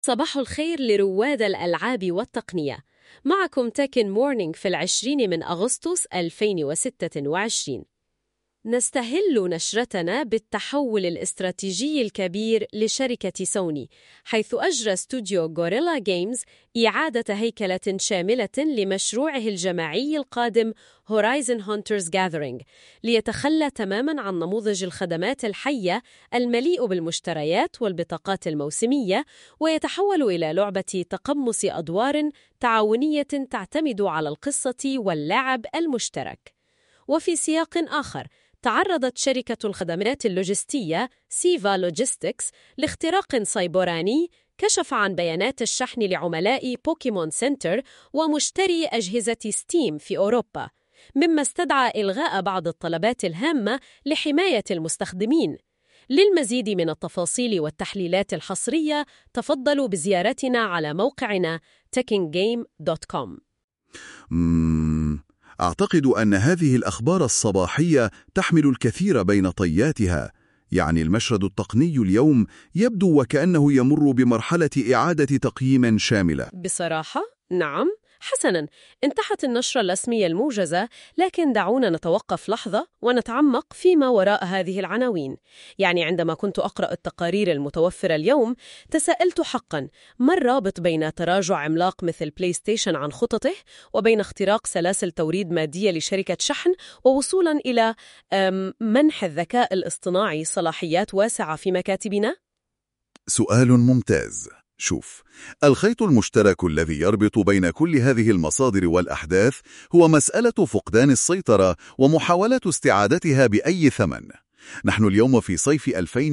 صباح الخير لرواد الألعاب والتقنية. معكم تكن مورنينج في 20 من أغسطس 2026. نستهل نشرتنا بالتحول الاستراتيجي الكبير لشركة سوني، حيث أجرى استوديو غوريلا جيمز إعادة هيكلة شاملة لمشروعه الجماعي القادم هورايزن هانترز جاذرينج، ليتخلى تماماً عن نموذج الخدمات الحية المليء بالمشتريات والبطاقات الموسمية، ويتحول إلى لعبة تقمص أدوار تعاونية تعتمد على القصة واللعب المشترك. وفي سياق آخر، تعرضت شركة الخدمات اللوجستية سيفا لوجيستكس لاختراق سيبراني كشف عن بيانات الشحن لعملاء بوكيمون سنتر ومشتري أجهزة ستيم في أوروبا، مما استدعى إلغاء بعض الطلبات الهامة لحماية المستخدمين. للمزيد من التفاصيل والتحليلات الحصرية تفضلوا بزيارتنا على موقعنا tekkingame.com. أعتقد أن هذه الأخبار الصباحية تحمل الكثير بين طياتها. يعني المشهد التقني اليوم يبدو وكأنه يمر بمرحلة إعادة تقييم شاملة. بصراحة، نعم. حسناً، انتهت النشرة الرسمية الموجزة، لكن دعونا نتوقف لحظة ونتعمق فيما وراء هذه العناوين. يعني عندما كنت أقرأ التقارير المتوفرة اليوم، تساءلت حقاً: ما الرابط بين تراجع عملاق مثل بلاي ستيشن عن خططه، وبين اختراق سلاسل توريد مادية لشركة شحن، ووصولاً إلى منح الذكاء الاصطناعي صلاحيات واسعة في مكاتبنا؟ سؤال ممتاز. شوف، الخيط المشترك الذي يربط بين كل هذه المصادر والأحداث هو مسألة فقدان السيطرة ومحاولة استعادتها بأي ثمن. نحن اليوم في صيف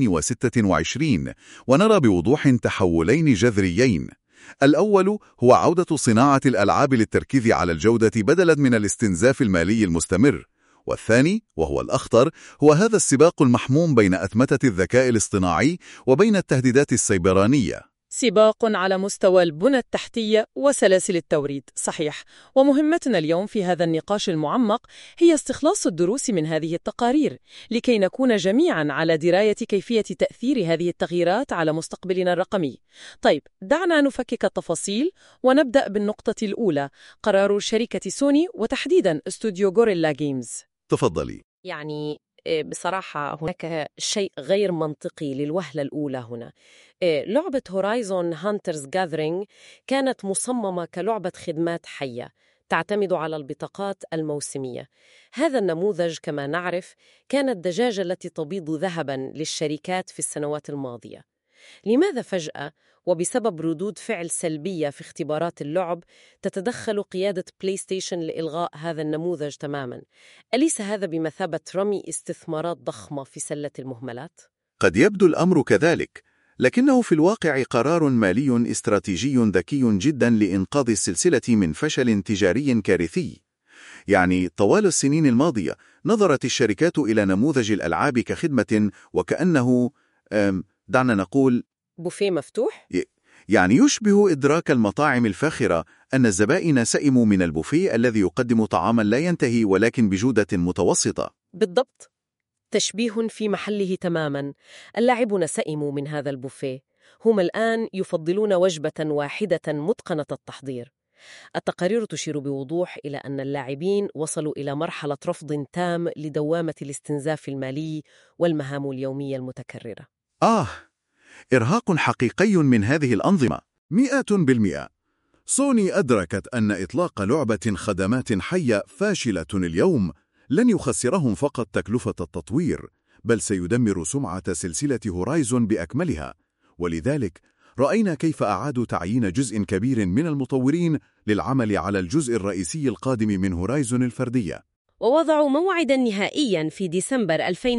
2026 ونرى بوضوح تحولين جذريين. الأول هو عودة صناعة الألعاب للتركيز على الجودة بدلاً من الاستنزاف المالي المستمر. والثاني، وهو الأخطر، هو هذا السباق المحموم بين أتمتة الذكاء الاصطناعي وبين التهديدات السيبرانية. سباق على مستوى البنى التحتية وسلاسل التوريد، صحيح. ومهمتنا اليوم في هذا النقاش المعمق هي استخلاص الدروس من هذه التقارير، لكي نكون جميعاً على دراية كيفية تأثير هذه التغييرات على مستقبلنا الرقمي. طيب، دعنا نفكك التفاصيل ونبدأ بالنقطة الأولى: قرار شركة سوني وتحديداً استوديو غوريلا جيمز. تفضلي. يعني بصراحة هناك شيء غير منطقي للوهلة الأولى هنا. لعبة هورايزون هانترز جاذرينج كانت مصممة كلعبة خدمات حية تعتمد على البطاقات الموسمية. هذا النموذج كما نعرف كان الدجاجة التي تبيض ذهباً للشركات في السنوات الماضية. لماذا فجأة وبسبب ردود فعل سلبية في اختبارات اللعب تتدخل قيادة بلاي ستيشن لإلغاء هذا النموذج تماماً؟ أليس هذا بمثابة رمي استثمارات ضخمة في سلة المهملات؟ قد يبدو الأمر كذلك، لكنه في الواقع قرار مالي استراتيجي ذكي جدا لإنقاذ السلسلة من فشل تجاري كارثي. يعني طوال السنين الماضية نظرت الشركات إلى نموذج الألعاب كخدمة، وكأنه دعنا نقول بوفيه مفتوح؟ يعني يشبه إدراك المطاعم الفاخرة أن الزبائن سئموا من البوفيه الذي يقدم طعاما لا ينتهي ولكن بجودة متوسطة. بالضبط، تشبيه في محله تماماً. اللاعبون سئموا من هذا البوفيه، هم الآن يفضلون وجبة واحدة متقنة التحضير. التقارير تشير بوضوح إلى أن اللاعبين وصلوا إلى مرحلة رفض تام لدوامة الاستنزاف المالي والمهام اليومية المتكررة. إرهاق حقيقي من هذه الأنظمة 100%. سوني أدركت أن إطلاق لعبة خدمات حية فاشلة اليوم لن يخسرهم فقط تكلفة التطوير، بل سيدمر سمعة سلسلة هورايزون بأكملها. ولذلك رأينا كيف أعادوا تعيين جزء كبير من المطورين للعمل على الجزء الرئيسي القادم من هورايزون الفردية، ووضعوا موعداً نهائياً في ديسمبر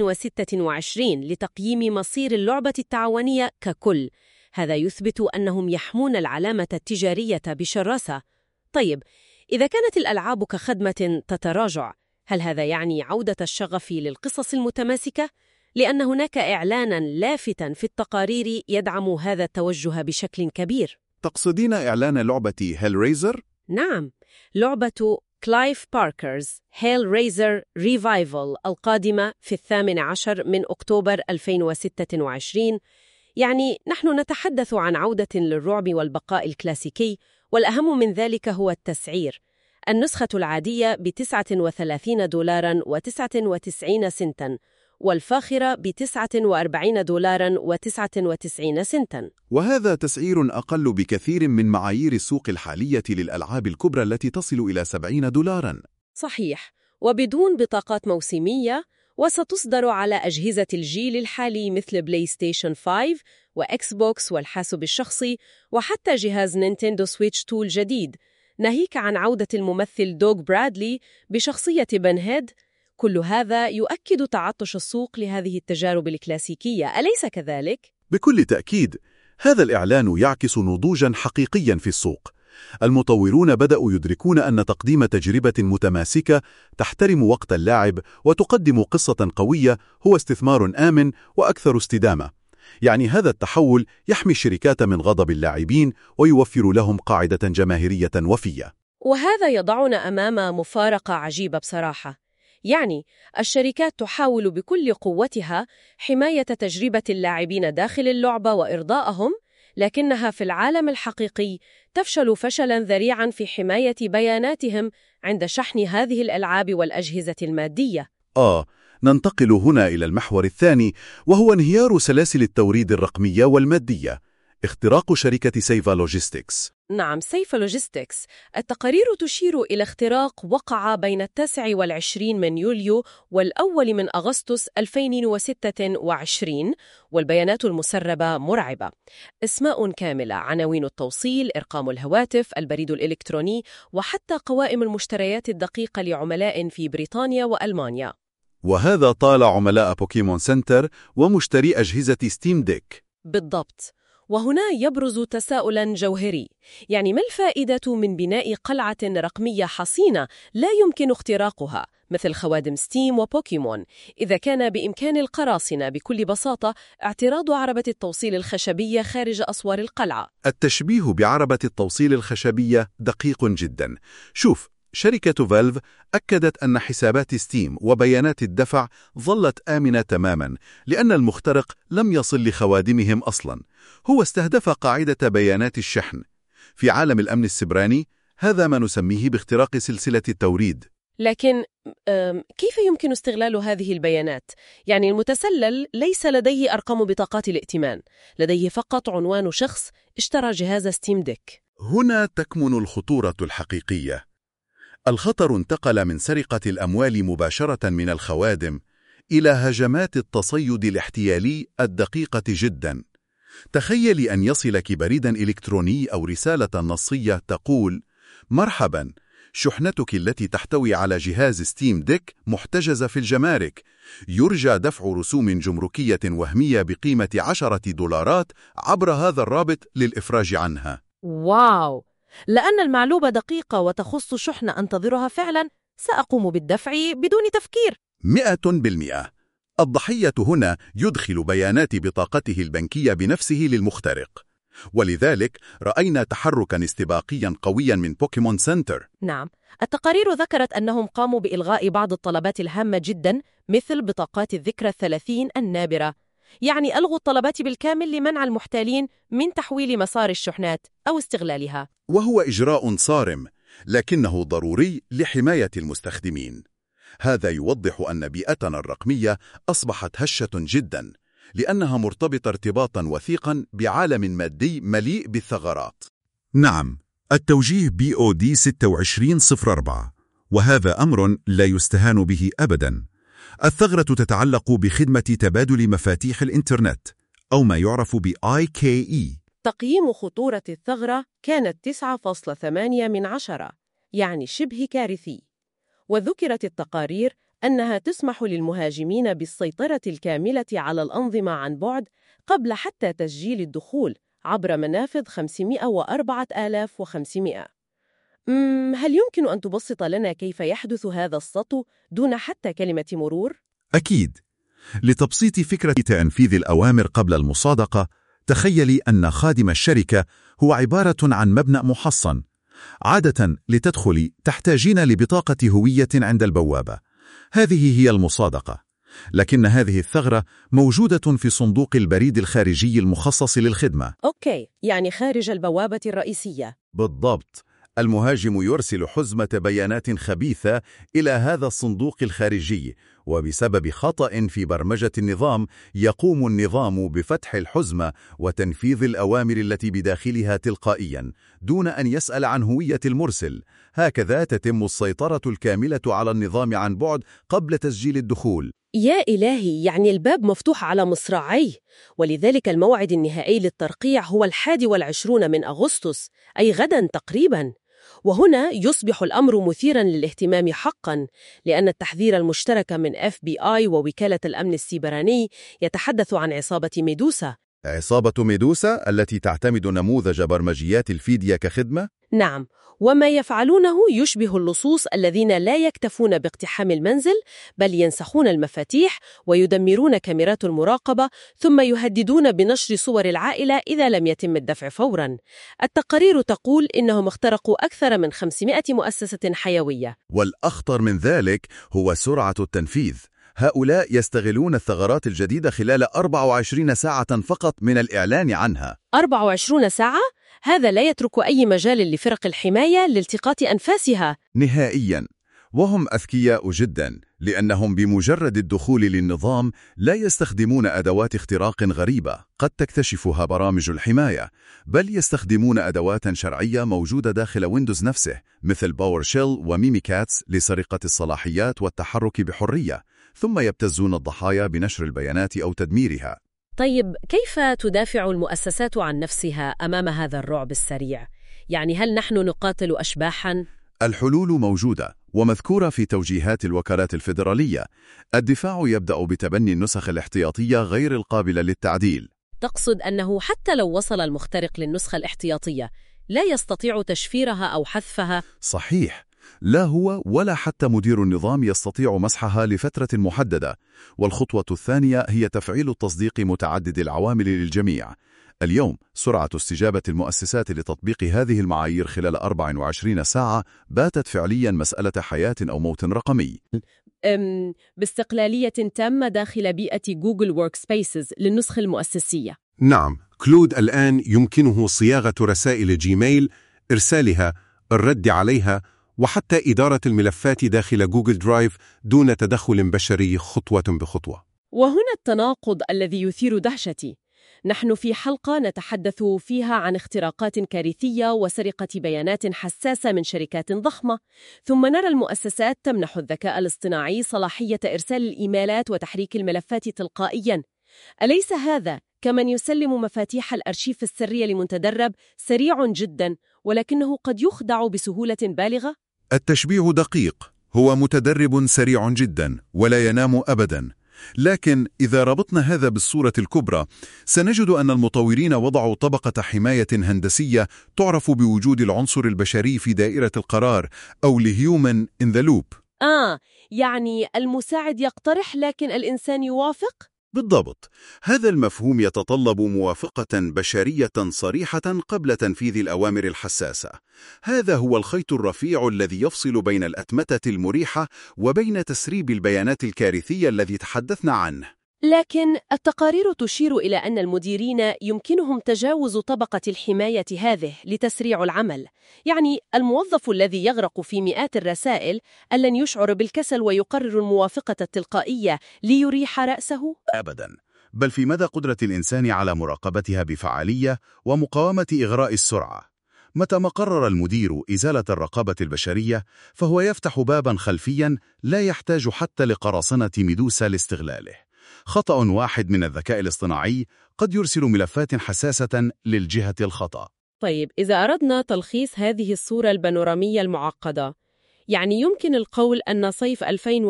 2026 لتقييم مصير اللعبة التعاونية ككل. هذا يثبت أنهم يحمون العلامة التجارية بشراسة. طيب، إذا كانت الألعاب كخدمة تتراجع، هل هذا يعني عودة الشغف للقصص المتماسكة؟ لأن هناك إعلاناً لافتاً في التقارير يدعم هذا التوجه بشكل كبير. تقصدين إعلان لعبة هيلريزر؟ نعم، لعبة كلايف باركرز هيلريزر ريفايفل القادمة في 18 من أكتوبر 2026 يعني نحن نتحدث عن عودة للرعب والبقاء الكلاسيكي، والأهم من ذلك هو التسعير. النسخة العادية $39.99 والفاخرة $49.99. وهذا تسعير أقل بكثير من معايير السوق الحالية للألعاب الكبرى التي تصل إلى $70. صحيح، وبدون بطاقات موسمية، وستصدر على أجهزة الجيل الحالي مثل بلاي ستيشن 5 وإكس بوكس والحاسوب الشخصي، وحتى جهاز نينتندو سويتش 2 الجديد، ناهيك عن عودة الممثل دوغ برادلي بشخصية بن هيد. كل هذا يؤكد تعطش السوق لهذه التجارب الكلاسيكية، أليس كذلك؟ بكل تأكيد، هذا الإعلان يعكس نضوجاً حقيقياً في السوق. المطورون بدأوا يدركون أن تقديم تجربة متماسكة تحترم وقت اللاعب وتقدم قصة قوية هو استثمار آمن وأكثر استدامة. يعني هذا التحول يحمي الشركات من غضب اللاعبين ويوفر لهم قاعدة جماهيرية وفية. وهذا يضعنا أمام مفارقة عجيبة بصراحة. يعني الشركات تحاول بكل قوتها حماية تجربة اللاعبين داخل اللعبة وإرضائهم، لكنها في العالم الحقيقي تفشل فشلاً ذريعاً في حماية بياناتهم عند شحن هذه الألعاب والأجهزة المادية. ننتقل هنا إلى المحور الثاني، وهو انهيار سلاسل التوريد الرقمية والمادية. اختراق شركة سيفا لوجيستكس. نعم، سيفا لوجيستكس. التقارير تشير إلى اختراق وقع بين 29 يوليو والأول من أغسطس 2026، والبيانات المسربة مرعبة. اسماء كاملة، عناوين التوصيل، إرقام الهواتف، البريد الإلكتروني، وحتى قوائم المشتريات الدقيقة لعملاء في بريطانيا وألمانيا. وهذا طال عملاء بوكيمون سنتر ومشتري أجهزة ستيم ديك. بالضبط. وهنا يبرز تساؤلاً جوهري، يعني ما الفائدة من بناء قلعة رقمية حصينة لا يمكن اختراقها مثل خوادم ستيم وبوكيمون، إذا كان بإمكان القراصنة بكل بساطة اعتراض عربة التوصيل الخشبية خارج أسوار القلعة؟ التشبيه بعربة التوصيل الخشبية دقيق جدا. شوف، شركة فالف أكدت أن حسابات ستيم وبيانات الدفع ظلت آمنة تماما، لأن المخترق لم يصل لخوادمهم أصلا. هو استهدف قاعدة بيانات الشحن. في عالم الأمن السيبراني هذا ما نسميه باختراق سلسلة التوريد. لكن كيف يمكن استغلال هذه البيانات؟ يعني المتسلل ليس لديه أرقام بطاقات الائتمان، لديه فقط عنوان شخص اشترى جهاز ستيم ديك. هنا تكمن الخطورة الحقيقية. الخطر انتقل من سرقة الأموال مباشرة من الخوادم إلى هجمات التصيد الاحتيالي الدقيقة جدا. تخيلي أن يصلك بريدا إلكتروني أو رسالة نصية تقول: مرحبا، شحنتك التي تحتوي على جهاز ستيم ديك محتجزة في الجمارك، يرجى دفع رسوم جمركية وهمية بقيمة $10 عبر هذا الرابط للإفراج عنها. واو! لأن المعلومة دقيقة وتخص شحنة أنتظرها فعلا، سأقوم بالدفع بدون تفكير. 100%. الضحية هنا يدخل بيانات بطاقته البنكية بنفسه للمخترق، ولذلك رأينا تحركاً استباقياً قوياً من بوكيمون سنتر. نعم، التقارير ذكرت أنهم قاموا بإلغاء بعض الطلبات الهامة جداً مثل بطاقات الذكرى 30 النابرة. يعني ألغوا الطلبات بالكامل لمنع المحتالين من تحويل مسار الشحنات أو استغلالها. وهو إجراء صارم، لكنه ضروري لحماية المستخدمين. هذا يوضح أن بيئتنا الرقمية أصبحت هشة جداً، لأنها مرتبطة ارتباطاً وثيقاً بعالم مادي مليء بالثغرات. نعم، التوجيه BOD 2604، وهذا أمر لا يستهان به أبداً. الثغرة تتعلق بخدمة تبادل مفاتيح الإنترنت، أو ما يعرف ب IKE. تقييم خطورة الثغرة كانت 9.8، يعني شبه كارثي. وذكرت التقارير أنها تسمح للمهاجمين بالسيطرة الكاملة على الأنظمة عن بعد قبل حتى تسجيل الدخول عبر منافذ 504,500. هل يمكن أن تبسط لنا كيف يحدث هذا السطو دون حتى كلمة مرور؟ أكيد. لتبسيط فكرة تنفيذ الأوامر قبل المصادقة، تخيلي أن خادم الشركة هو عبارة عن مبنى محصن. عادة لتدخلي تحتاجين لبطاقة هوية عند البوابة. هذه هي المصادقة. لكن هذه الثغرة موجودة في صندوق البريد الخارجي المخصص للخدمة. أوكي، يعني خارج البوابة الرئيسية. بالضبط. المهاجم يرسل حزمة بيانات خبيثة إلى هذا الصندوق الخارجي، وبسبب خطأ في برمجة النظام يقوم النظام بفتح الحزمة وتنفيذ الأوامر التي بداخلها تلقائياً دون أن يسأل عن هوية المرسل. هكذا تتم السيطرة الكاملة على النظام عن بعد قبل تسجيل الدخول. يا إلهي، يعني الباب مفتوح على مصراعيه، ولذلك الموعد النهائي للترقيع هو 21 من أغسطس، أي غداً تقريباً. وهنا يصبح الأمر مثيراً للاهتمام حقاً، لأن التحذير المشترك من FBI ووكالة الأمن السيبراني يتحدث عن عصابة ميدوسا. عصابة ميدوسا التي تعتمد نموذج برمجيات الفيديا كخدمة؟ نعم، وما يفعلونه يشبه اللصوص الذين لا يكتفون باقتحام المنزل، بل ينسخون المفاتيح ويدمرون كاميرات المراقبة، ثم يهددون بنشر صور العائلة إذا لم يتم الدفع فوراً. التقارير تقول إنهم اخترقوا أكثر من 500 مؤسسة حيوية. والأخطر من ذلك هو سرعة التنفيذ. هؤلاء يستغلون الثغرات الجديدة خلال 24 ساعة فقط من الإعلان عنها. 24 ساعة؟ هذا لا يترك أي مجال لفرق الحماية لالتقاط أنفاسها نهائياً. وهم أذكياء جداً، لأنهم بمجرد الدخول للنظام لا يستخدمون أدوات اختراق غريبة قد تكتشفها برامج الحماية، بل يستخدمون أدوات شرعية موجودة داخل ويندوز نفسه مثل باور شيل وميميكاتس لسرقة الصلاحيات والتحرك بحرية، ثم يبتزون الضحايا بنشر البيانات أو تدميرها. طيب، كيف تدافع المؤسسات عن نفسها أمام هذا الرعب السريع؟ يعني هل نحن نقاتل أشباحاً؟ الحلول موجودة ومذكورة في توجيهات الوكالات الفيدرالية. الدفاع يبدأ بتبني النسخ الاحتياطية غير القابلة للتعديل. تقصد أنه حتى لو وصل المخترق للنسخة الاحتياطية لا يستطيع تشفيرها أو حذفها؟ صحيح. لا هو ولا حتى مدير النظام يستطيع مسحها لفترة محددة. والخطوة الثانية هي تفعيل التصديق متعدد العوامل للجميع. اليوم سرعة استجابة المؤسسات لتطبيق هذه المعايير خلال 24 ساعة باتت فعلياً مسألة حياة أو موت رقمي. باستقلالية تامة داخل بيئة جوجل وورك سبيسز للنسخة المؤسسية. نعم، كلود الآن يمكنه صياغة رسائل جيميل، إرسالها، الرد عليها، وحتى إدارة الملفات داخل جوجل درايف دون تدخل بشري خطوة بخطوة. وهنا التناقض الذي يثير دهشتي. نحن في حلقة نتحدث فيها عن اختراقات كارثية وسرقة بيانات حساسة من شركات ضخمة، ثم نرى المؤسسات تمنح الذكاء الاصطناعي صلاحية إرسال الإيميلات وتحريك الملفات تلقائياً. أليس هذا كمن يسلم مفاتيح الأرشيف السري لمتدرب سريع جداً ولكنه قد يخدع بسهولة بالغة؟ التشبيه دقيق. هو متدرب سريع جدا ولا ينام أبدا. لكن إذا ربطنا هذا بالصورة الكبرى سنجد أن المطورين وضعوا طبقة حماية هندسية تعرف بوجود العنصر البشري في دائرة القرار أو الهيومن in the loop. يعني المساعد يقترح لكن الإنسان يوافق؟ بالضبط. هذا المفهوم يتطلب موافقة بشرية صريحة قبل تنفيذ الأوامر الحساسة. هذا هو الخيط الرفيع الذي يفصل بين الأتمتة المريحة وبين تسريب البيانات الكارثية الذي تحدثنا عنه. لكن التقارير تشير إلى أن المديرين يمكنهم تجاوز طبقة الحماية هذه لتسريع العمل. يعني الموظف الذي يغرق في مئات الرسائل ألن يشعر بالكسل ويقرر الموافقة التلقائية ليريح رأسه؟ أبداً. بل في مدى قدرة الإنسان على مراقبتها بفعالية ومقاومة إغراء السرعة. متى ما قرر المدير إزالة الرقابة البشرية فهو يفتح باباً خلفياً لا يحتاج حتى لقراصنة ميدوسا لاستغلاله. خطأ واحد من الذكاء الاصطناعي قد يرسل ملفات حساسة للجهة الخطأ. طيب، إذا أردنا تلخيص هذه الصورة البانورامية المعقدة، يعني يمكن القول أن صيف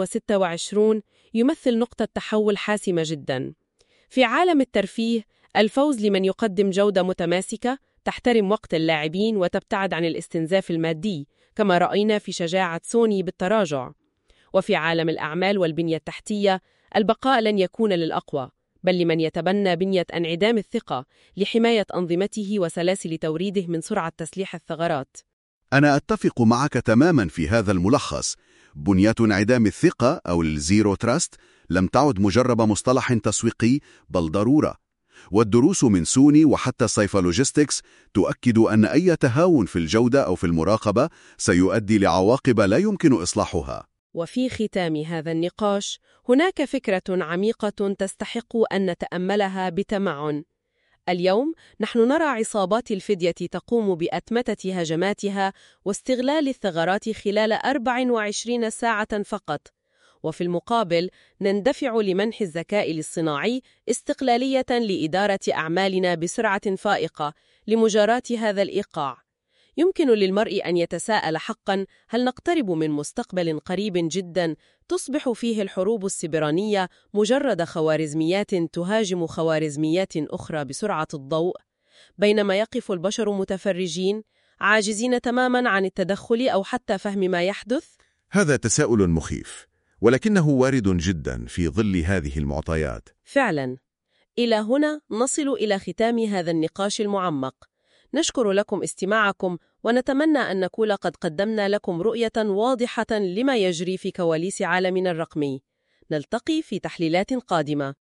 2026 يمثل نقطة تحول حاسمة جداً. في عالم الترفيه، الفوز لمن يقدم جودة متماسكة تحترم وقت اللاعبين وتبتعد عن الاستنزاف المادي، كما رأينا في شجاعة سوني بالتراجع. وفي عالم الأعمال والبنية التحتية، البقاء لن يكون للأقوى، بل لمن يتبنى بنية انعدام الثقة لحماية أنظمته وسلاسل توريده من سرعة تسليح الثغرات. أنا أتفق معك تماماً في هذا الملخص، بنيات انعدام الثقة أو الزيرو تراست لم تعد مجرد مصطلح تسويقي بل ضرورة. والدروس من سوني وحتى سايفولوجيستكس تؤكد أن أي تهاون في الجودة أو في المراقبة سيؤدي لعواقب لا يمكن إصلاحها. وفي ختام هذا النقاش هناك فكرة عميقة تستحق أن نتأملها بتمعن. اليوم نحن نرى عصابات الفدية تقوم بأتمتة هجماتها واستغلال الثغرات خلال 24 ساعة فقط، وفي المقابل نندفع لمنح الذكاء الاصطناعي استقلالية لإدارة أعمالنا بسرعة فائقة لمجاراة هذا الإيقاع. يمكن للمرء أن يتساءل حقاً: هل نقترب من مستقبل قريب جداً تصبح فيه الحروب السبرانية مجرد خوارزميات تهاجم خوارزميات أخرى بسرعة الضوء، بينما يقف البشر متفرجين عاجزين تماماً عن التدخل أو حتى فهم ما يحدث؟ هذا تساؤل مخيف، ولكنه وارد جدا في ظل هذه المعطيات. فعلاً. إلى هنا نصل إلى ختام هذا النقاش المعمق. نشكر لكم استماعكم، ونتمنى أن نكون قد قدمنا لكم رؤية واضحة لما يجري في كواليس عالمنا الرقمي. نلتقي في تحليلات قادمة.